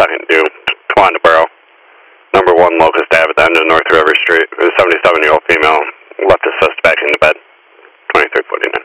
2nd due, Towanda Borough. Number 1 Locust Ave at the end of North River Street. A 77-year-old female left the suspect in the bed, 2349.